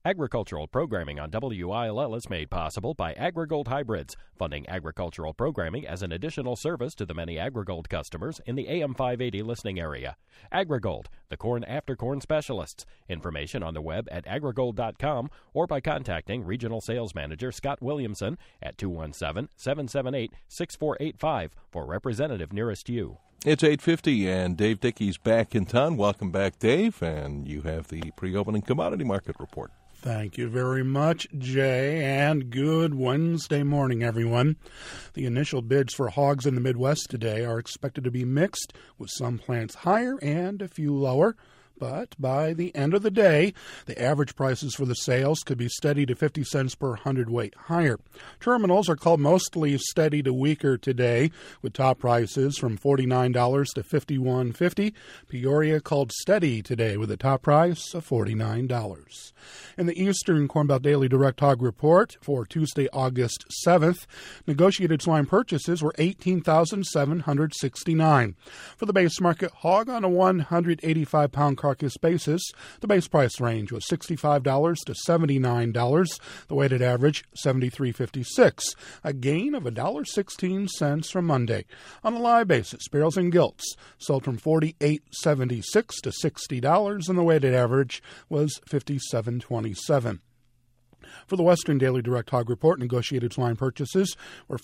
Agricultural programming on WILL is made possible by AgriGold Hybrids, funding agricultural programming as an additional service to the many AgriGold customers in the AM 580 listening area. AgriGold, the corn after corn specialists. Information on the web at agrigold.com or by contacting Regional Sales Manager Scott Williamson at 217-778-6485 for representative nearest you. It's 8:50 and Dave Dickey's back in town. Welcome back, Dave, and you have the pre-opening commodity market report. Thank you very much, Jay, and good Wednesday morning, everyone. The initial bids for hogs in the Midwest today are expected to be mixed, with some plants higher and a few lower. But by the end of the day, the average prices for the sales could be steady to 50 cents per hundredweight higher. Terminals are called mostly steady to weaker today, with top prices from $49 to $51.50. Peoria called steady today with a top price of $49. In the Eastern Corn Belt Daily Direct Hog Report for Tuesday, August 7th, negotiated swine purchases were $18,769. For the base market hog on a 185-pound carcass basis, the base price range was $65 to $79. The weighted average, $73.56, a gain of $1.16 from Monday. On a live basis, barrels and gilts sold from $48.76 to $60, and the weighted average was $57.27. For the Western Daily Direct Hog Report, negotiated swine purchases were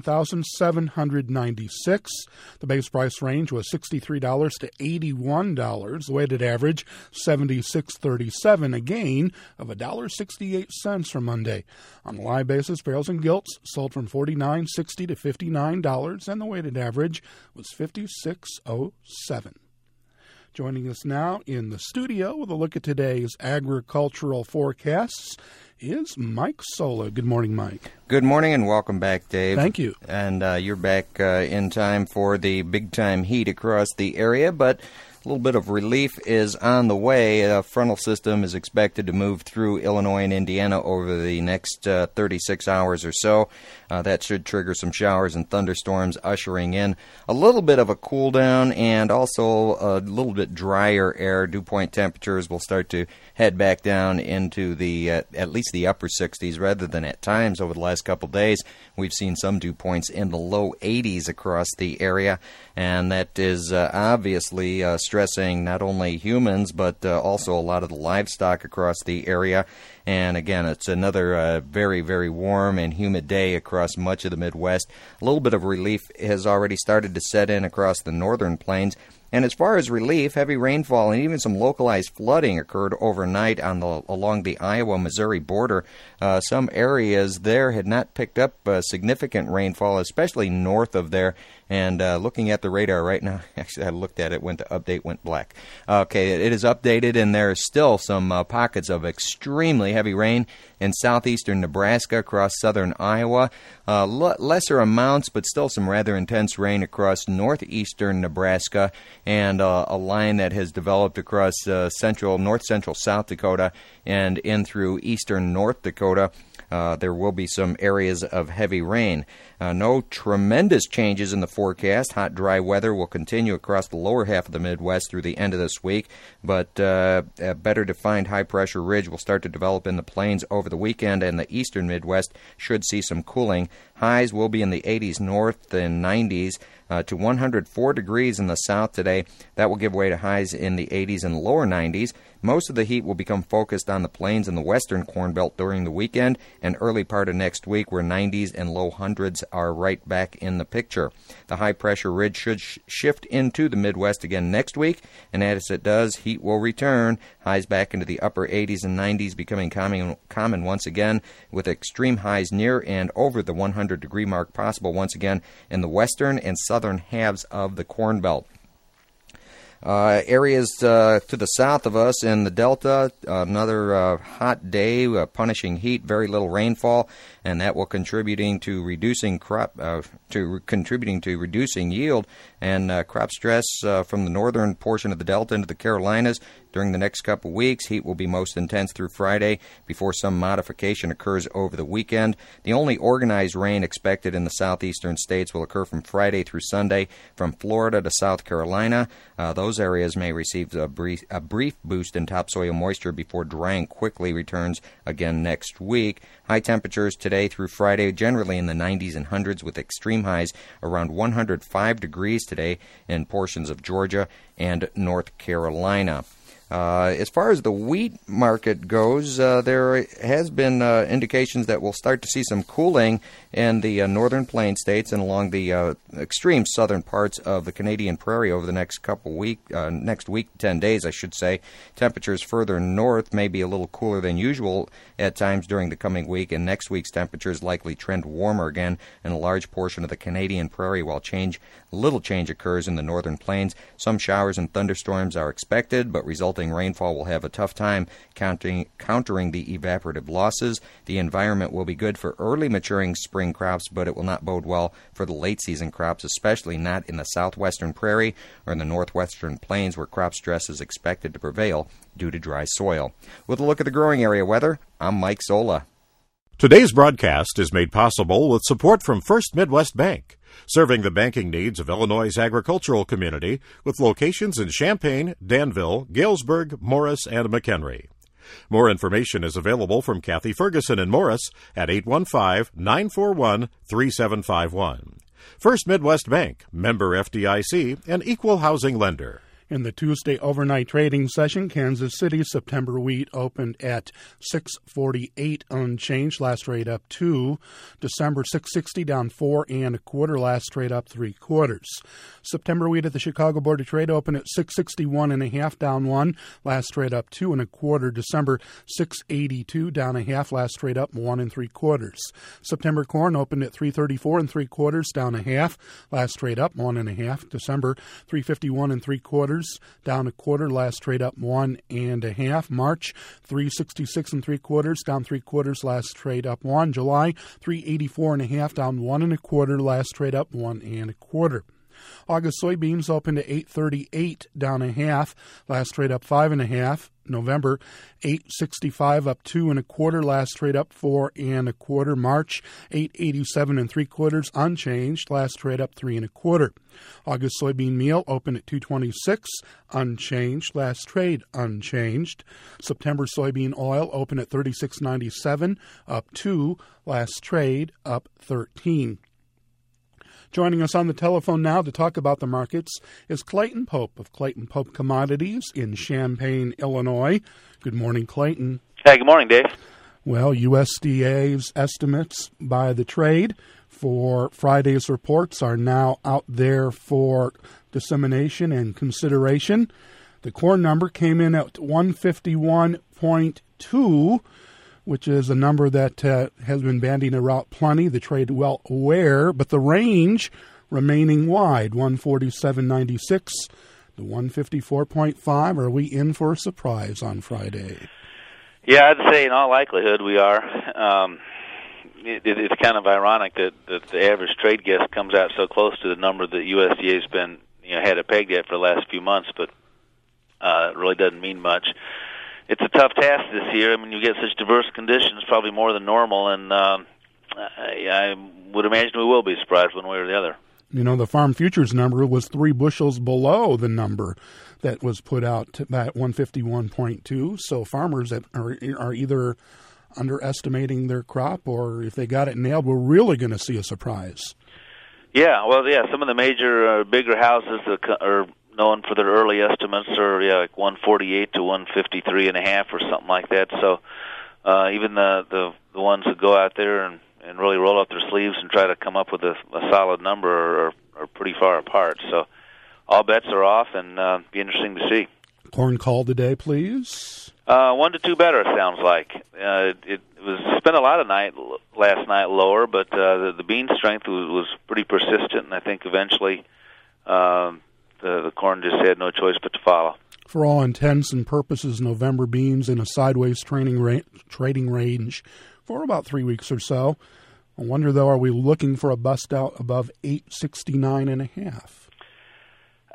$14,796. The base price range was $63 to $81. The weighted average, $76.37, a gain of $1.68 from Monday. On a live basis, barrels and gilts sold from $49.60 to $59, and the weighted average was $56.07. Joining us now in the studio with a look at today's agricultural forecasts is Mike Sola. Good morning, Mike. Good morning and welcome back, Dave. Thank you. And you're back in time for the big-time heat across the area, but a little bit of relief is on the way. A frontal system is expected to move through Illinois and Indiana over the next 36 hours or so. That should trigger some showers and thunderstorms, ushering in a little bit of a cool down and also a little bit drier air. Dew point temperatures will start to head back down into the at least the upper 60s rather than at times over the last couple days. We've seen some dew points in the low 80s across the area, and that is obviously stressing not only humans but also a lot of the livestock across the area. And again, it's another very, very warm and humid day across much of the Midwest. A little bit of relief has already started to set in across the northern plains. And as far as relief, heavy rainfall and even some localized flooding occurred overnight along the Iowa-Missouri border. Some areas there had not picked up significant rainfall, especially north of there. And looking at the radar right now, actually I looked at it, went to update, went black. Okay, it is updated, and there are still some pockets of extremely heavy rain in southeastern Nebraska, across southern Iowa. Lesser amounts, but still some rather intense rain across northeastern Nebraska, and a line that has developed across north-central South Dakota and in through eastern North Dakota. There will be some areas of heavy rain. No tremendous changes in the forecast. Hot, dry weather will continue across the lower half of the Midwest through the end of this week, but a better defined high-pressure ridge will start to develop in the plains over the weekend, and the eastern Midwest should see some cooling. Highs will be in the 80s north and 90s to 104 degrees in the south today. That will give way to highs in the 80s and lower 90s. Most of the heat will become focused on the plains and the western Corn Belt during the weekend and early part of next week, where 90s and low hundreds are right back in the picture. The high-pressure ridge should shift into the Midwest again next week, and as it does, heat will return. Highs back into the upper 80s and 90s becoming common once again, with extreme highs near and over the 100-degree mark possible once again in the western and southern halves of the Corn Belt. Areas to the south of us in the Delta, another hot day, punishing heat, very little rainfall, and that will contributing to reducing reducing yield and crop stress from the northern portion of the Delta into the Carolinas. During the next couple weeks, heat will be most intense through Friday before some modification occurs over the weekend. The only organized rain expected in the southeastern states will occur from Friday through Sunday from Florida to South Carolina. Those areas may receive a brief boost in topsoil moisture before drying quickly returns again next week. High temperatures today through Friday generally in the 90s and hundreds, with extreme highs around 105 degrees today in portions of Georgia and North Carolina. As far as the wheat market goes, there has been indications that we'll start to see some cooling in the northern plain states and along the extreme southern parts of the Canadian prairie over the next next week, 10 days, I should say. Temperatures further north may be a little cooler than usual at times during the coming week, and next week's temperatures likely trend warmer again in a large portion of the Canadian prairie, while little change occurs in the northern plains. Some showers and thunderstorms are expected, but resulting rainfall will have a tough time countering the evaporative losses. The environment will be good for early maturing spring crops, but it will not bode well for the late season crops, especially not in the southwestern prairie or in the northwestern plains, where crop stress is expected to prevail due to dry soil. With a look at the growing area weather, I'm Mike Zola. Today's broadcast is made possible with support from First Midwest Bank, serving the banking needs of Illinois' agricultural community with locations in Champaign, Danville, Galesburg, Morris, and McHenry. More information is available from Kathy Ferguson in Morris at 815-941-3751. First Midwest Bank, member FDIC, and equal housing lender. In the Tuesday overnight trading session, Kansas City September wheat opened at $6.48 unchanged, last trade up 2. December $6.60 down 4 1/4, last trade up 3/4. September wheat at the Chicago Board of Trade opened at $6.61 1/2 down 1, last trade up 2 1/4. December $6.82 down 1/2, last trade up 1 3/4. September corn opened at $3.34 3/4 down 1/2, last trade up 1 1/2. December $3.51 3/4. Down 1/4, last trade up 1 1/2. March $3.66 3/4 down 3/4, last trade up 1. July $3.84 1/2 down 1 1/4, last trade up 1 1/4. August soybeans opened at $8.38 down 1/2, last trade up 5 1/2. November $8.65 up 2 1/4, last trade up 4 1/4. March $8.87 3/4 unchanged, last trade up 3 1/4. August soybean meal opened at $2.26 unchanged, last trade unchanged. September soybean oil opened at $36.97 up 2, last trade up 13. Joining us on the telephone now to talk about the markets is Clayton Pope of Clayton Pope Commodities in Champaign, Illinois. Good morning, Clayton. Hey, good morning, Dave. Well, USDA's estimates by the trade for Friday's reports are now out there for dissemination and consideration. The corn number came in at 151.2, which is a number that has been bandied around plenty, the trade well aware, but the range remaining wide, 147.96 to 154.5. Are we in for a surprise on Friday? Yeah, I'd say in all likelihood we are. It's kind of ironic that the average trade guess comes out so close to the number that USDA's been had it pegged at for the last few months, but it really doesn't mean much. It's a tough task this year. I mean, you get such diverse conditions, probably more than normal, and I would imagine we will be surprised one way or the other. You know, the farm futures number was 3 bushels below the number that was put out at 151.2, so farmers are either underestimating their crop, or if they got it nailed, we're really going to see a surprise. Yeah, well, some of the major, bigger houses that are known for their early estimates are like 148 to 153.5 or something like that. So even the ones that go out there and really roll up their sleeves and try to come up with a solid number are pretty far apart. So all bets are off, and be interesting to see. Corn call today, please. 1 to 2 better, it sounds like. It was spent a lot of last night lower, but the bean strength was pretty persistent, and I think eventually the corn just had no choice but to follow. For all intents and purposes, November beans in a sideways trading range for about 3 weeks or so. I wonder, though, are we looking for a bust out above 869.5?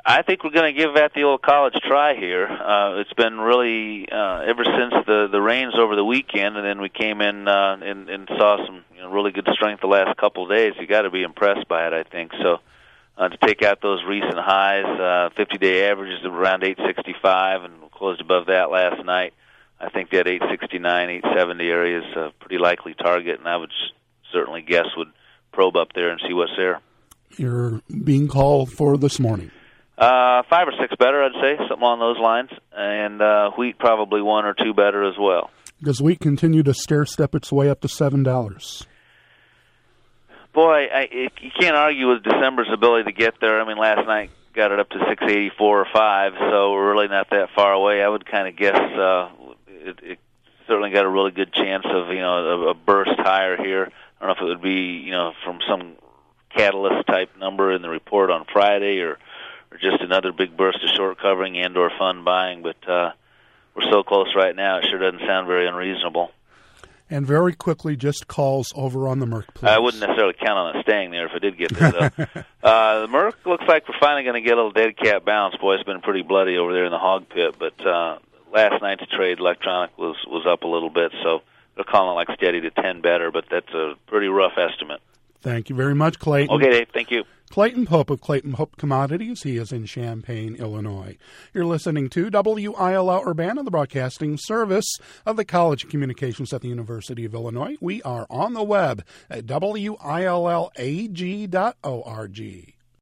I think we're going to give that the old college try here. It's been really ever since the rains over the weekend, and then we came in and saw some really good strength the last couple of days. You got to be impressed by it, I think. So to take out those recent highs, 50-day averages of around 865, and closed above that last night. I think that 869, 870 area is a pretty likely target, and I would certainly guess would probe up there and see what's there. You're being called for this morning. 5 or 6 better, I'd say, something along those lines, and wheat probably 1 or 2 better as well. Does wheat continue to stair-step its way up to $7? Boy, you can't argue with December's ability to get there. I mean, last night got it up to 684 or 5, so we're really not that far away. I would kind of guess it certainly got a really good chance of a burst higher here. I don't know if it would be from some catalyst type number in the report on Friday or just another big burst of short covering and or fund buying, but we're so close right now, it sure doesn't sound very unreasonable. And very quickly, just calls over on the Merck, please. I wouldn't necessarily count on it staying there if it did get there, though. The Merck looks like we're finally going to get a little dead cat bounce. Boy, it's been pretty bloody over there in the hog pit, but last night's trade, electronic, was up a little bit, so they're calling it like steady to 10 better, but that's a pretty rough estimate. Thank you very much, Clayton. Okay, Dave, thank you. Clayton Pope of Clayton Pope Commodities. He is in Champaign, Illinois. You're listening to WILL Urbana, the broadcasting service of the College of Communications at the University of Illinois. We are on the web at WILLAG.org.